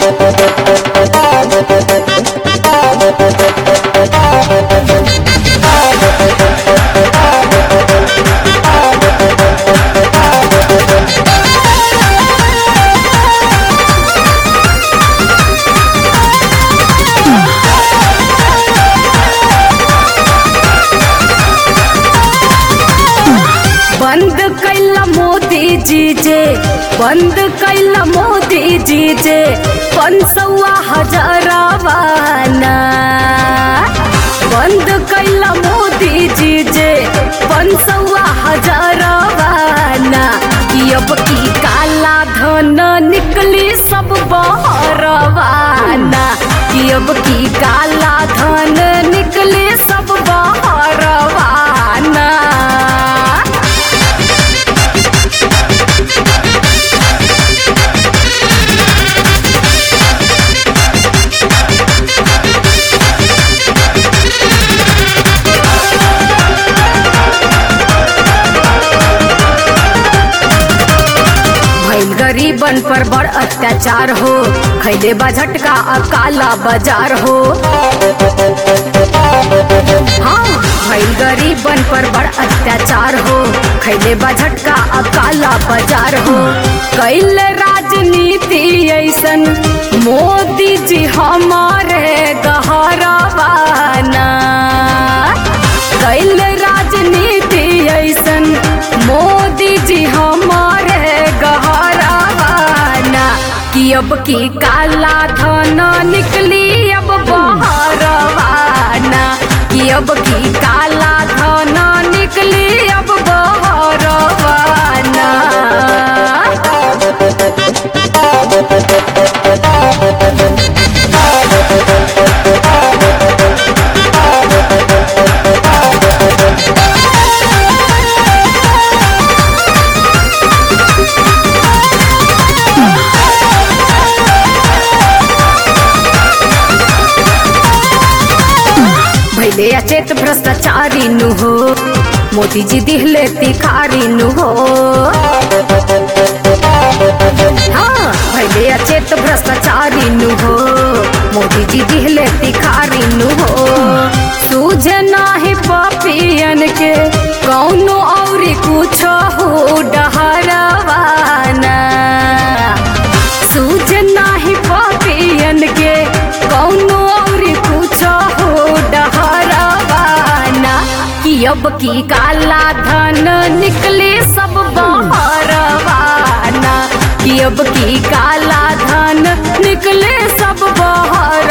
बंद कैला मोदी जी जे, बंद कैला मोदी जी जे 500,000 बंद कैला मोदी जी जे 500,000 कि अब की काला धन निकली सब बहरवाना, कि अब की काला धन निकली सब बहरवाना। गरीबन पर बड़ अत्याचार हो, खैले बा झटका काला बाजार हो। हाँ, भइल गरीबन पर बड़ अत्याचार हो, खैले बा झटका काला बाजार हो। कैल राजनीति ऐसन मोदी जी हमारे गहरवाना, कैल राजनीति ऐसन मोदी जी हमारे कि अब की काला धन निकली अब बहरवाना, कि अब की काला धन निकली अब बहरवाना। भैले अचेत भ्रष्टाचारी नु हो, मोदी जी दिहले तिखारी नु हो। हाँ, भैले अचेत भ्रष्टाचारी नु हो, मोदी जी दिहले तिखारी नु हो। सूझे नाही पपियन के कौनो औरी कुछ हो डहरवाना, सूझे नाही पपियन के कौनो औरी कुछ हो डहरवाना। कि अब की काला धन निकले सब बहरवाना, कि अब की काला धन निकले सब बहरवाना।